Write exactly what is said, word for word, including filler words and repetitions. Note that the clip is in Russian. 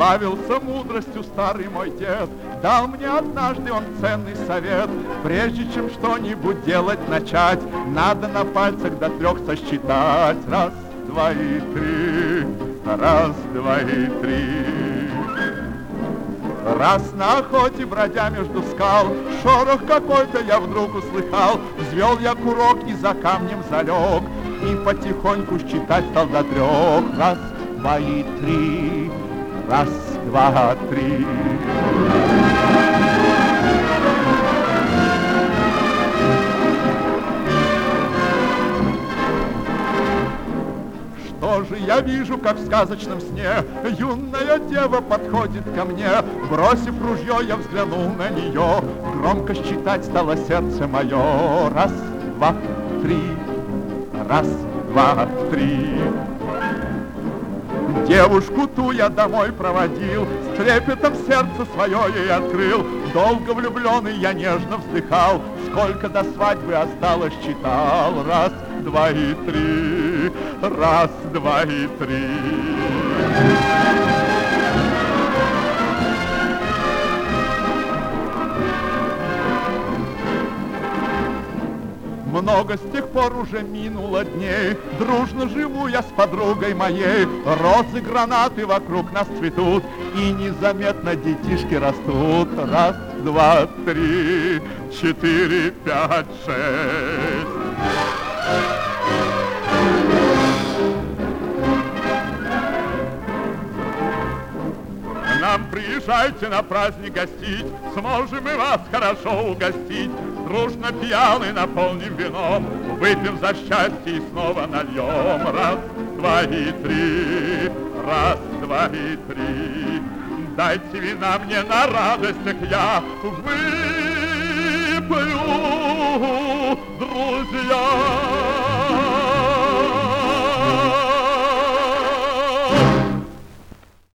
Славился мудростью старый мой дед, дал мне однажды он ценный совет. Прежде чем что-нибудь делать начать, надо на пальцах до трех сосчитать. Раз, два и три, раз, два и три. Раз на охоте, бродя между скал, шорох какой-то я вдруг услыхал. Взвел я курок и за камнем залег, и потихоньку считать стал до трех. Раз, два и три, раз, два, три. Что же я вижу, как в сказочном сне, юная дева подходит ко мне. Бросив ружье, я взглянул на нее, громко считать стало сердце мое. Раз, два, три, раз, два, три. Девушку ту я домой проводил, с трепетом сердце свое ей открыл. Долго влюбленный я нежно вздыхал, сколько до свадьбы осталось считал. Раз, два и три, раз, два и три. Много с тех пор уже минуло дней, дружно живу я с подругой моей. Розы, гранаты вокруг нас цветут, и незаметно детишки растут. Раз, два, три, четыре, пять, шесть. К нам приезжайте на праздник гостить, сможем мы вас хорошо угостить. Дружно пьяны наполним вином, выпьем за счастье и снова нальем. Раз, два и три, раз, два и три. Дайте вина мне на радостях, я выпью, друзья.